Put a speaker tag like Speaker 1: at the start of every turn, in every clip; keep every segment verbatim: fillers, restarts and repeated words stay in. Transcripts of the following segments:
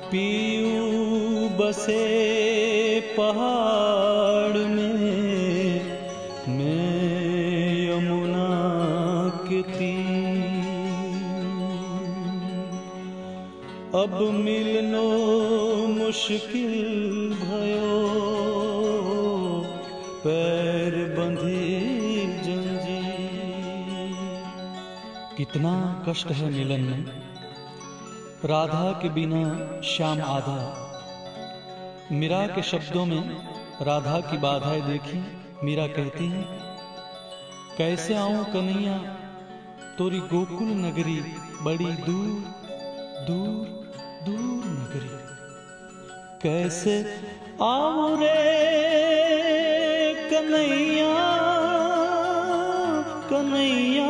Speaker 1: पीऊ बसे पहाड़ में, मैं यमुना के तीर। अब मिलनो मुश्किल भयो, पैर बंधे जंजीर। कितना कष्ट है मिलन में, राधा के बिना श्याम आधा। मीरा के शब्दों में राधा की बाधाएं देखी। मीरा कहती है, कैसे आऊं कन्हैया तोरी गोकुल नगरी, बड़ी दूर दूर दूर नगरी। कैसे आऊं रे कन्हैया कन्हैया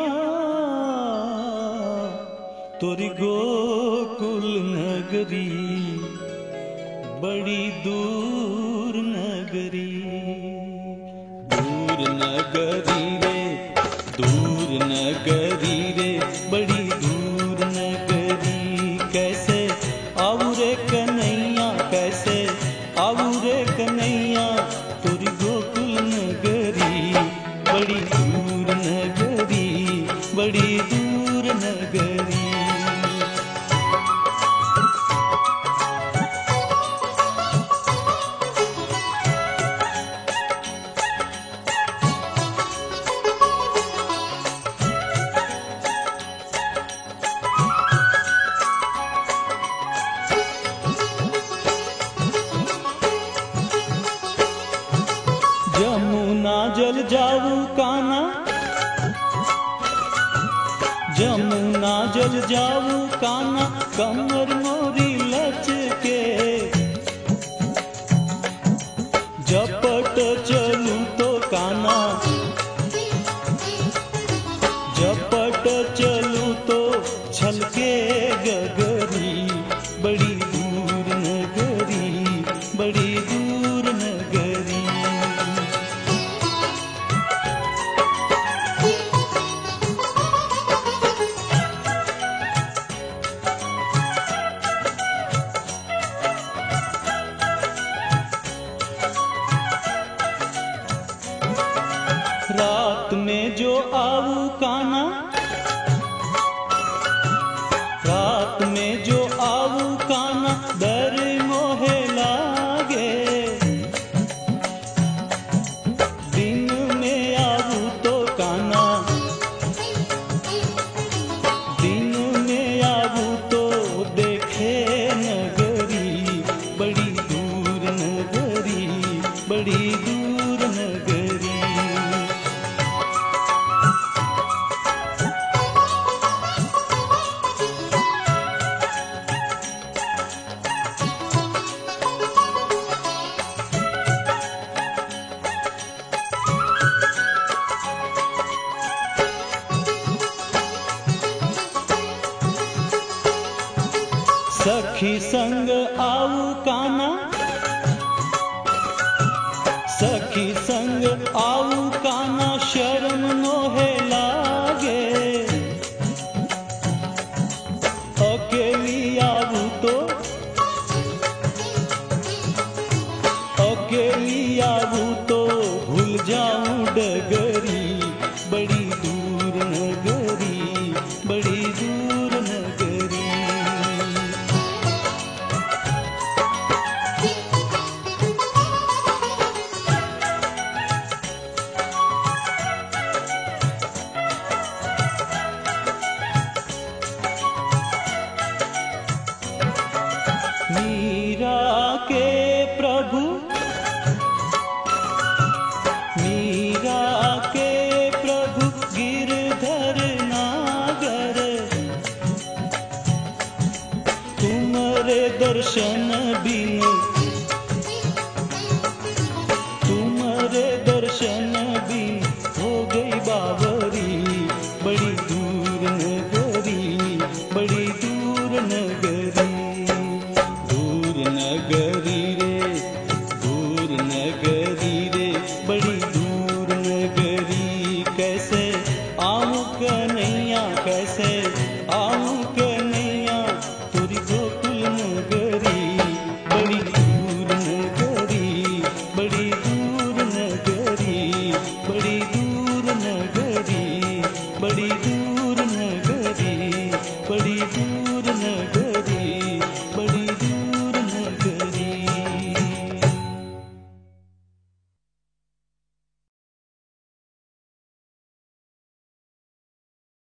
Speaker 1: तोरी गोकुल नगरी, बड़ी दूर नगरी। दूर नगरी रे, दूर नगरी रे, बड़ी दूर नगरी। कैसे आऊं रे कन्हैया, कैसे आऊं रे कन्हैया तोरी गोकुल नगरी, बड़ी दूर नगरी, बड़ी दूर नगरी। जमुना जल जाऊ काना, जमुना जल जाऊ काना, कमर मोरी लचके। झपट चलू तो काना, झपट चलू तो छलके गगरी। बड़ी दूर नगरी, बड़ी दूर नगरी। रात में जो आऊ काना, रात में जो आऊ काना, डर मोहे लागे। दिन में आऊ तो काना, दिन में आऊ तो देखे नगरी। बड़ी दूर नगरी, बड़ी दूर नगरी। सखी संग आऊ काना, सखी संग आऊ काना, शर्म मोहे लागे। अकेली आऊ तो, अकेली आऊ तो भूल जाऊं डगर।